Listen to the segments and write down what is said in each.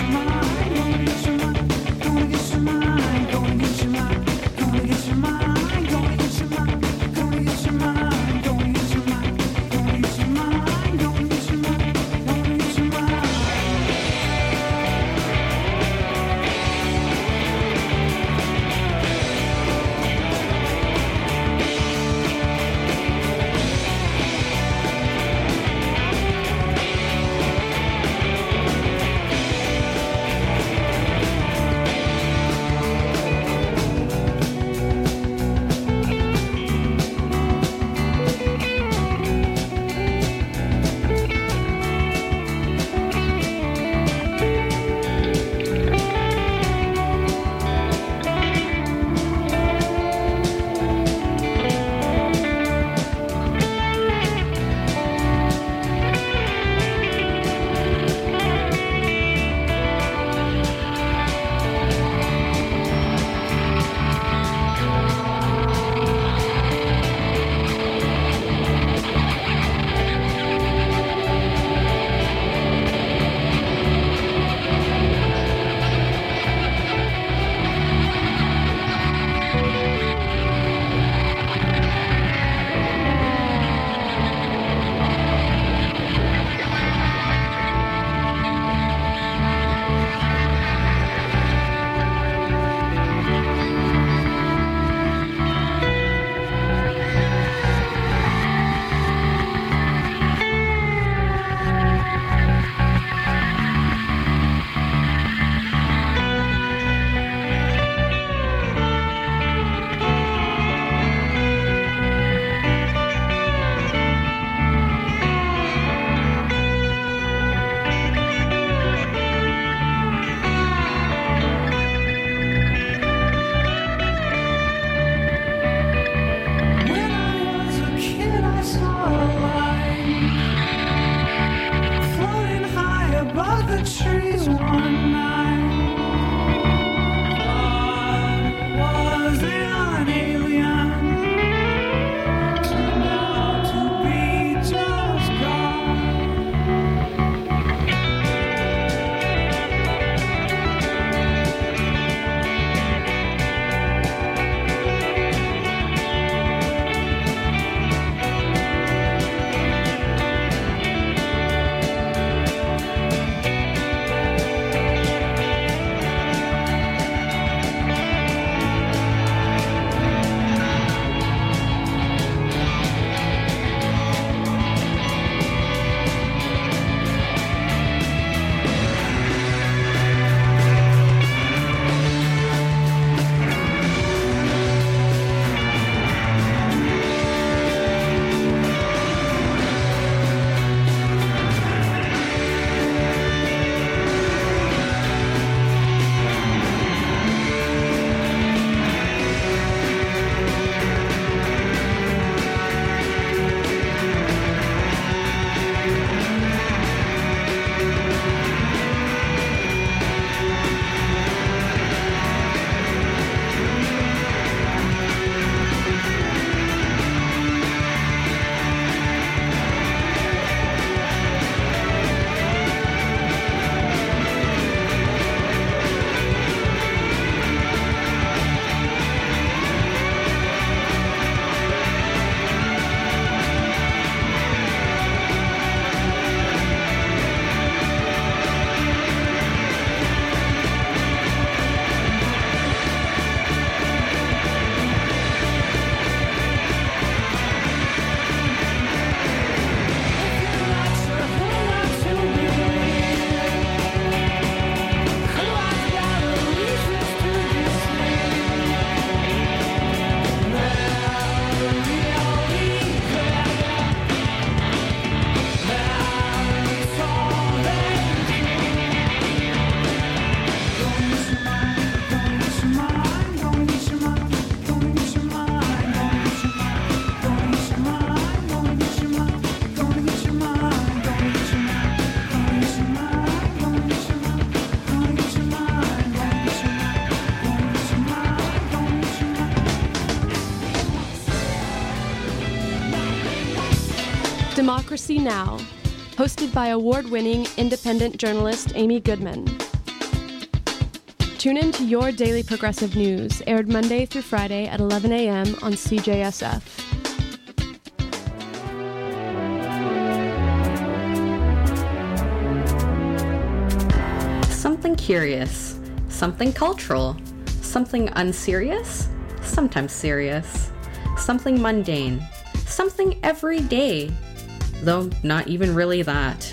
Democracy Now!, hosted by award-winning independent journalist Amy Goodman. Tune in to Your Daily Progressive News, aired Monday through Friday at 11 a.m. on CJSF. Something curious, something cultural, something unserious, sometimes serious, something mundane, something everyday, though not even really that.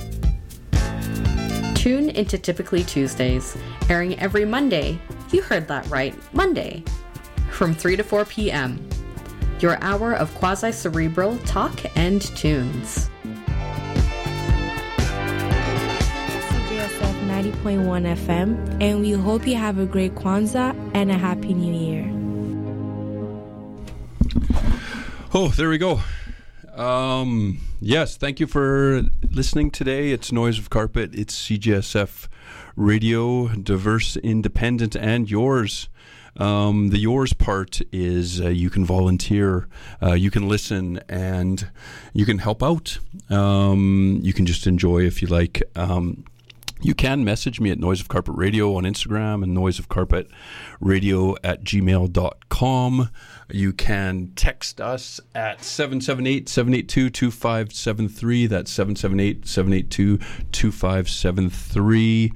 Tune into Typically Tuesdays, airing every Monday. You heard that right, Monday, from 3 to 4 p.m. Your hour of quasi-cerebral talk and tunes. CJSF 90.1 FM, and we hope you have a great Kwanzaa and a Happy New Year. Oh, there we go. Yes, thank you for listening today. It's Noise of Carpet. It's CJSF Radio, diverse, independent, and yours. The yours part is you can volunteer, you can listen, and you can help out. You can just enjoy if you like. You can message me at Noise of Carpet Radio on Instagram and noiseofcarpetradio@gmail.com. You can text us at 778-782-2573. That's 778-782-2573.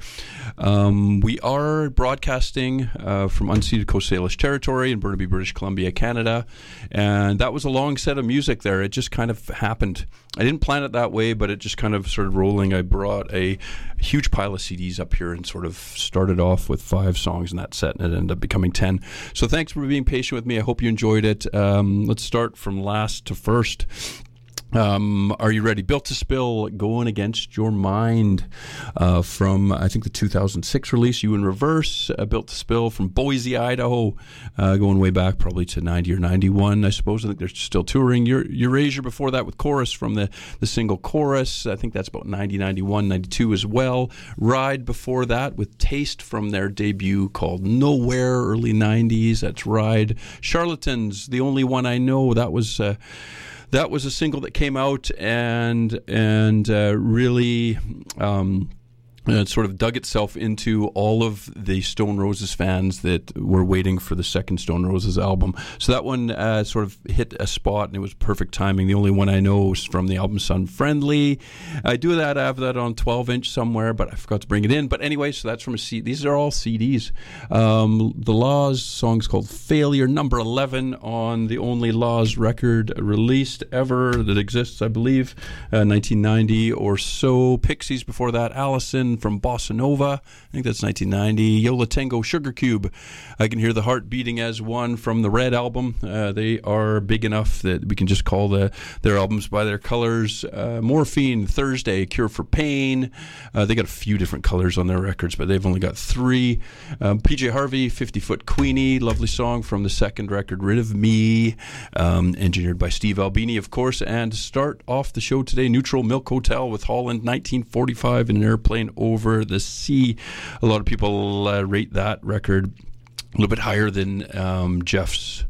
We are broadcasting from unceded Coast Salish territory in Burnaby, British Columbia, Canada. And that was a long set of music there. It just kind of happened. I didn't plan it that way, but it just kind of started rolling. I brought a huge pile of CDs up here and sort of started off with 5 songs in that set, and it ended up becoming 10. So thanks for being patient with me. I hope you enjoyed it. Let's start from last to first. Are you ready? Built to Spill, Going Against Your Mind, from I think the 2006 release, You in Reverse. Built to Spill from Boise, Idaho, going way back probably to 90 or 91, I suppose. I think they're still touring. Eurasia before that with Chorus from the single Chorus. I think that's about 90, 91, 92 as well. Ride before that with Taste from their debut called Nowhere, early 90s. That's Ride. Charlatans, The Only One I Know. That was a single that came out and really it sort of dug itself into all of the Stone Roses fans that were waiting for the second Stone Roses album. So that one sort of hit a spot, and it was perfect timing. The Only One I Know is from the album Sun Friendly. I have that on 12-inch somewhere, but I forgot to bring it in. But anyway, so that's from a CD. These are all CDs. The Laws song's called Failure, number 11 on the only Laws record released ever that exists, I believe, 1990 or so. Pixies before that, Allison from Bossa Nova, I think that's 1990. Yola Tango, Sugar Cube, I Can Hear the Heart Beating as One from the Red album. They are big enough that we can just call their albums by their colors. Morphine, Thursday, Cure for Pain. They got a few different colors on their records, but they've only got 3. PJ Harvey, 50-Foot Queenie, lovely song from the second record, Rid of Me, engineered by Steve Albini, of course. And to start off the show today, Neutral Milk Hotel with Holland, 1945, in an airplane over the sea. A lot of people rate that record a little bit higher than Jeff's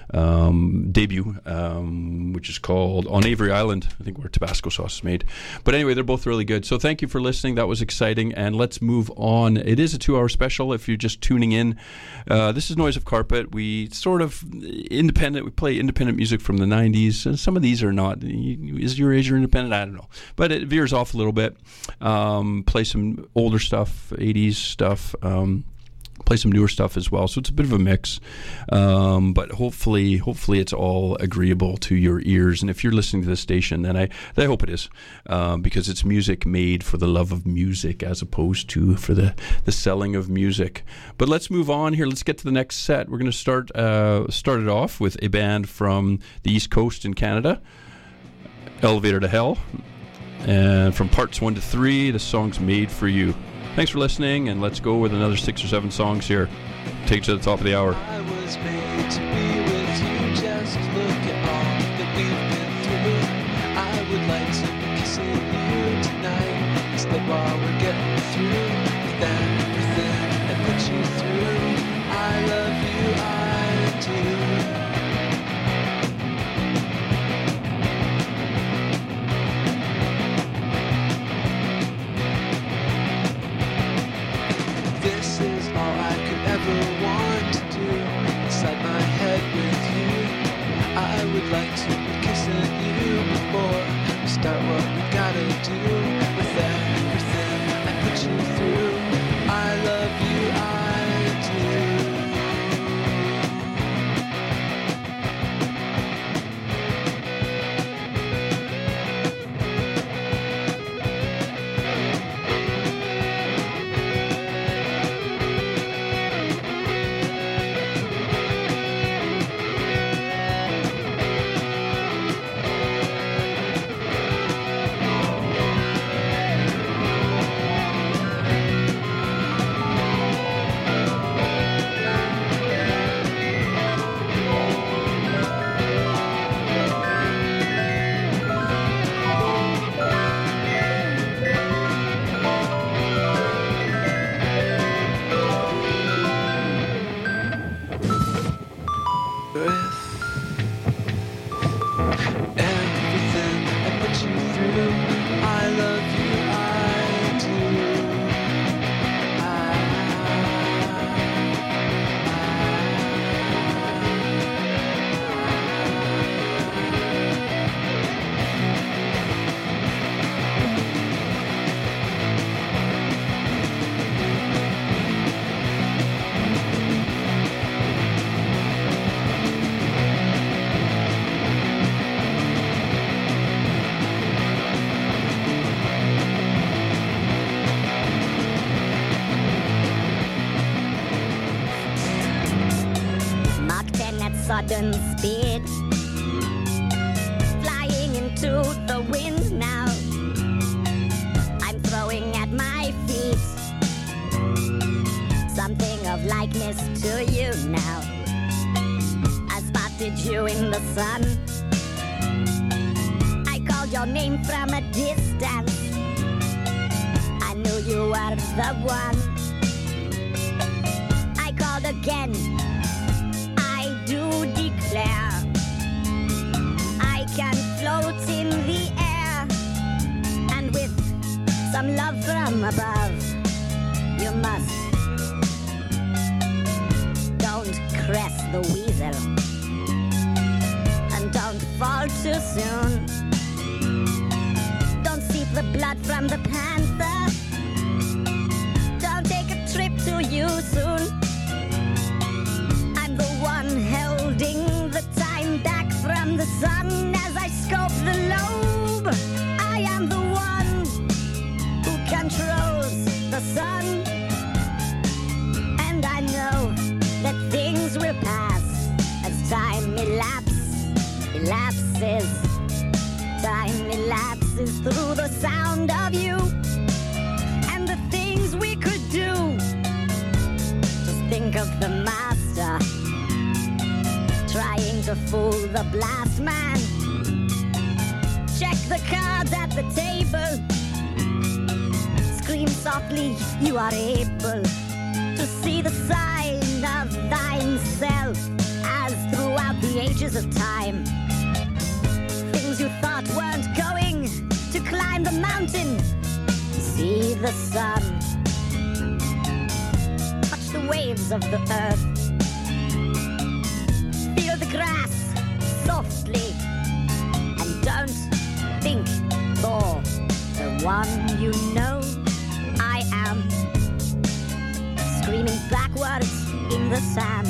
debut, which is called On Avery Island, I think, where Tabasco sauce is made. But anyway, they're both really good. So thank you for listening. That was exciting. And let's move on. It is a 2-hour special if you're just tuning in. This is Noise of Carpet. We sort of independent. We play independent music from the 90s. And some of these are not. Is Eurasia independent? I don't know. But it veers off a little bit. Play some older stuff, 80s stuff. Play some newer stuff as well, so it's a bit of a mix, but hopefully it's all agreeable to your ears. And if you're listening to this station, then I hope it is, because it's music made for the love of music as opposed to for the selling of music. But let's move on here. Let's get to the next set. We're going to start it off with a band from the East Coast in Canada, Elevator to Hell, and from parts 1 to 3, the song's Made for You. Thanks for listening, and let's go with another 6 or 7 songs here. Take it to the top of the hour. I was made to be with you, just look at all that we've been through. I would like to be kissing you tonight, instead while we're getting through with everything I put you through. I love you, I do. This is all I could ever want to do inside my head with you. I would like to be kissing you before we start what we gotta do with everything I put you through. I love you, I do. Sudden speed, flying into the wind now. I'm throwing at my feet something of likeness to you now. I spotted you in the sun. I called your name from a distance. I knew you were the one. I called again. Do declare I can float in the air, and with some love from above, you must. Don't caress the weasel, and don't fall too soon. Don't seep the blood from the panther. Don't take a trip too soon. Holding the time back from the sun as I scope the lobe. I am the one who controls the sun, and I know that things will pass as time elapses. Time elapses through the sound of you and the things we could do. Just think of the master trying to fool the blast man. Check the cards at the table. Scream softly, you are able to see the sign of thyself as throughout the ages of time. Things you thought weren't going to climb the mountain. See the sun. Touch the waves of the earth. The grass softly, and don't think for the one you know. I am screaming backwards in the sand.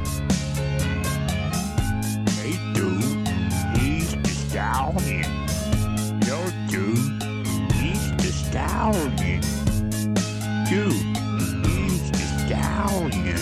Hey dude, he's the stallion. Yo dude, he's the stallion. Dude, he's the stallion.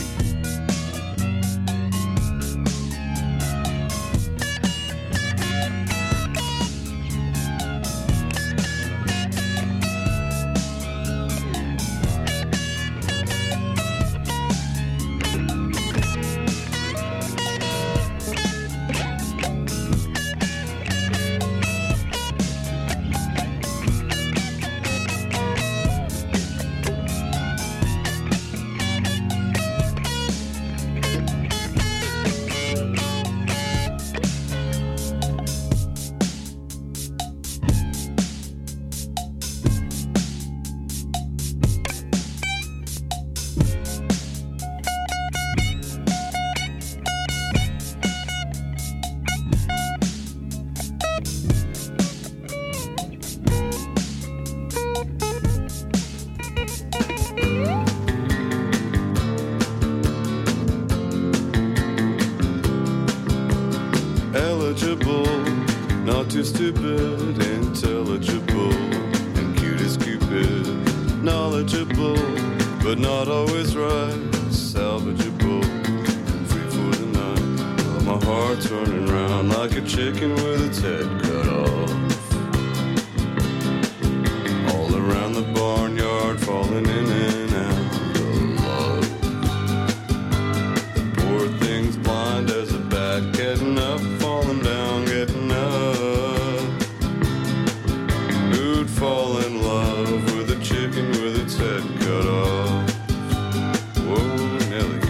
Mr. Stupid, intelligible, and cute as Cupid, knowledgeable, but not always right, salvageable, and free for the night. But my heart's running round like a chicken with its head cut off. All around the barnyard, falling in and out of love. The poor thing's blind as a bat, getting up, falling down, getting up. Who'd fall in love with a chicken with its head cut off? Whoa, Nelly.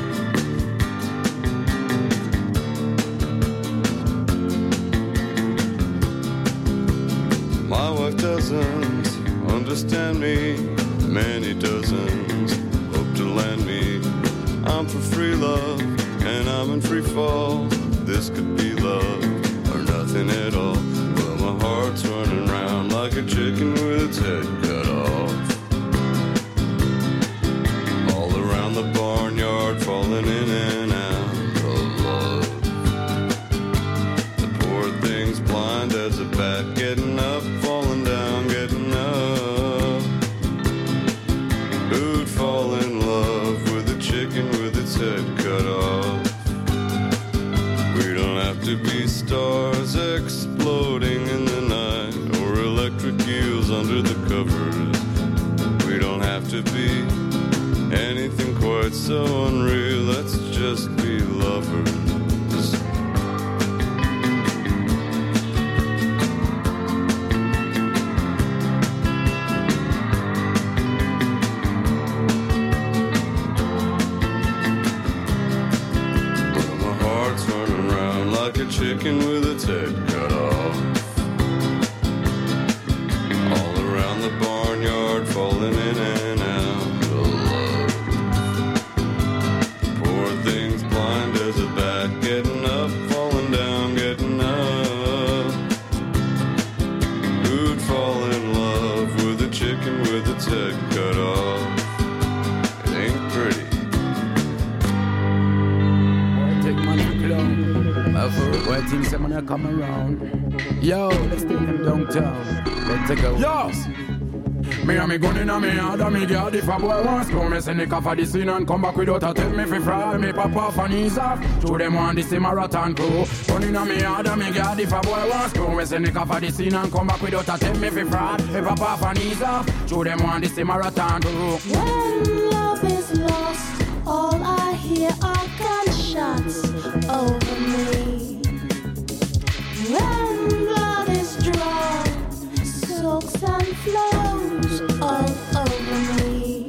My wife doesn't understand me, many dozens hope to land me. I'm for free love, and I'm in free fall. This could be love, or nothing at all. But my heart's running round like a chicken with its head cut off. All around the barnyard, falling in and out of love. The poor thing's blind as a bat, getting up, falling down, getting up. Who'd fall in love with a chicken with its head cut off? We don't have to be stars exploding in the night, or electric eels under the covers. We don't have to be anything quite so unreal. Let's just be lovers. Chicken with its head cut off. All around the barnyard, falling in and out of love. Poor thing's blind as a bat, getting up, falling down, getting up. Who'd fall in love with a chicken with its head cut off? It ain't pretty. Where things say when I come around. Yo, let's take them downtown. Let's take a yo. Me and me gun in a me yard and me guard. If a boy wants to me send the car for the scene and come back without a tell me fi fry. Me pop off and ease off. Show them on this marathon crew. Gun in a me yard and me guard. If a boy wants to me send the car for the scene and come back without a tell me fi fry. Me pop off and ease off. Show them on this marathon crew. When love is lost, all I hear are gunshots over me. When blood is drawn, soaks and flows all over me,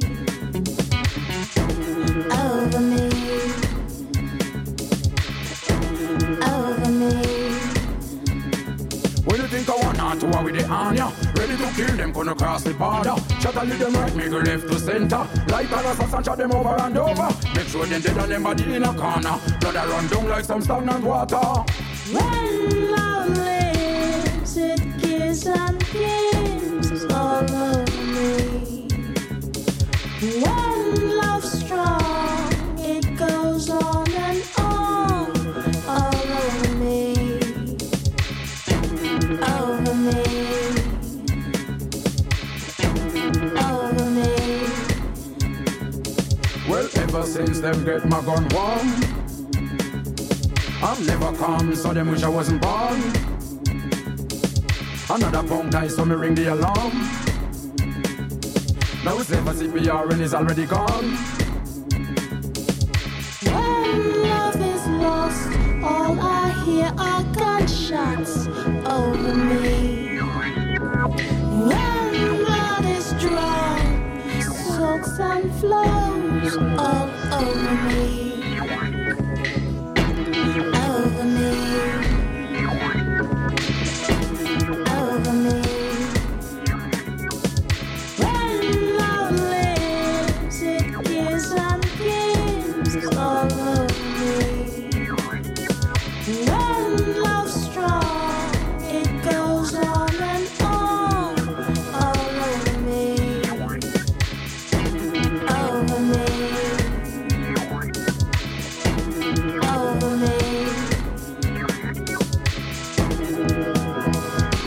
over me, over me. When you think I want not to war with the Anya, ready to kill them, gonna cross the border. Shut a little right, make left to center. Like an assassin, shot them over and over. Make sure them dead and them body in a corner. Blood a run down like some stagnant water. When love lives, it gives and gives all over me. When love's strong, it goes on and on all over me, over me, over me. Well, ever since them get my gun warm, I'm never calm, so them wish I wasn't born. Another punk guy, so me ring the alarm. Now it's never CPR and it's already gone. When love is lost, all I hear are gunshots over me. When blood is drawn, soaks and flows all over me. Over me, over me. When love lives, it gives and gives all over me. When love's strong, it goes on and on all over me, over me. Over me.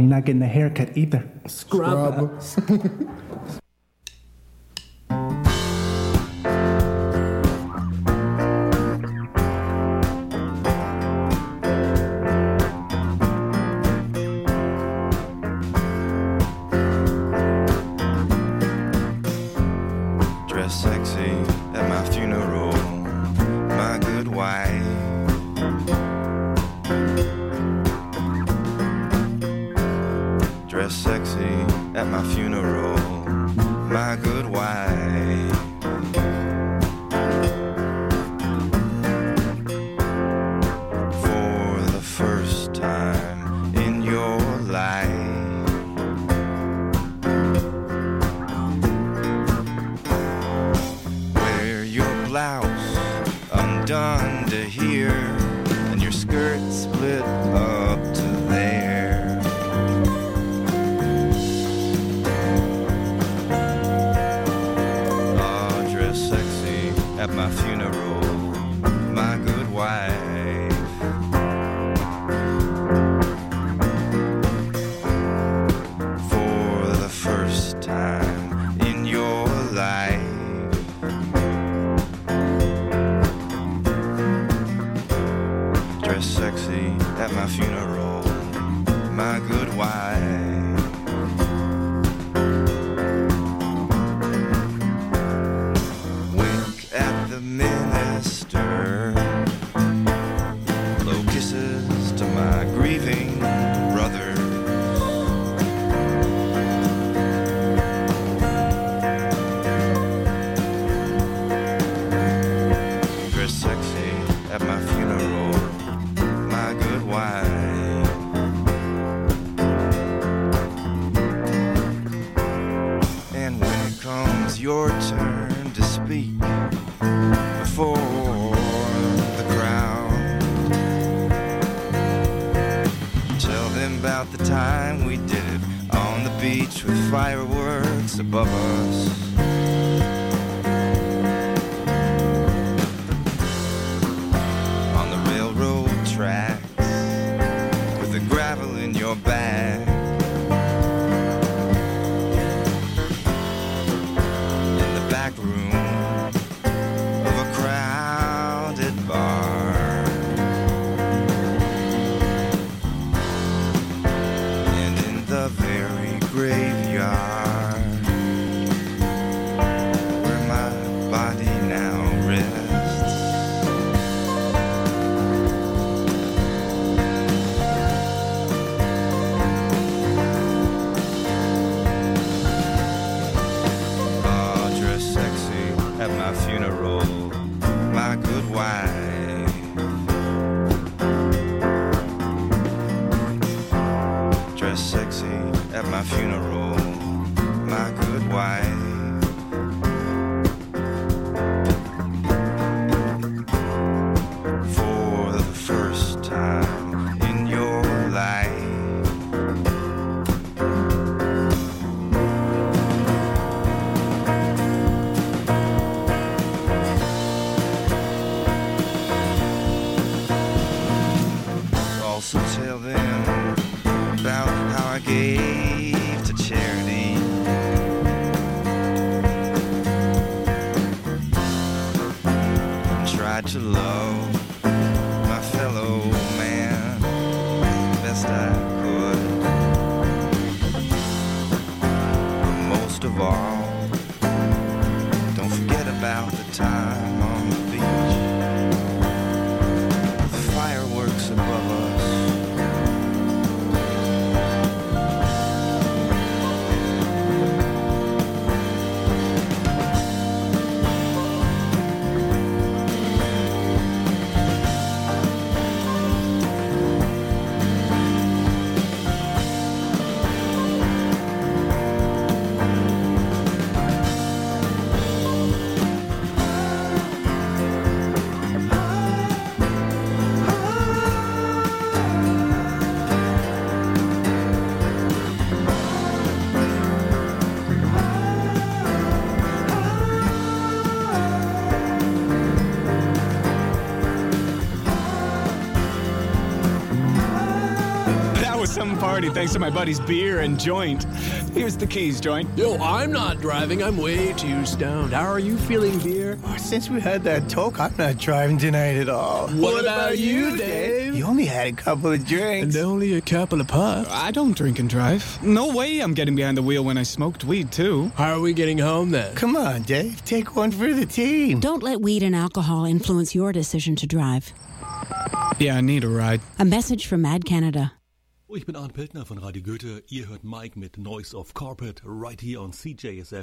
you're not getting a haircut either. Scrub. Dress sexy at my funeral, my good wife. Dress sexy at my funeral, my good wife. For the first time in your life, wear your blouse undone to here and your skirt split up to there. Oh, dress sexy at my funeral, my good wife. For the first time in your life, dress sexy at my funeral, my good wife. Wink at the minister, blow kisses to my grieving brother. Dress sexy at my funeral, my good wife. And when it comes your turn to speak before the crowd, tell them about the time we did it on the beach with fireworks above us. On the railroad tracks with the gravel in your bag. In the back room of a crowded bar. And in the very graveyard where my body now rests. Oh, dress sexy at my funeral, my good wife. Dress sexy at my funeral, my good wife. For the first time in your life, also tell them about how I gave to charity. And tried to love my fellow man best I could. But most of all, don't forget about the time on the beach. The fireworks above us. party thanks to my buddy's beer and joint. Here's the keys, joint. Yo, I'm not driving. I'm way too stoned. How are you feeling, beer? Since we had that talk, I'm not driving tonight at all. What about you, Dave? You only had a couple of drinks. And only a couple of puffs. I don't drink and drive. No way I'm getting behind the wheel when I smoked weed, too. How are we getting home, then? Come on, Dave. Take one for the team. Don't let weed and alcohol influence your decision to drive. Yeah, I need a ride. A message from Mad Canada. Ich bin Arndt Piltner von Radio Goethe. Ihr hört Mike mit Noise of Carpet right here on CJSF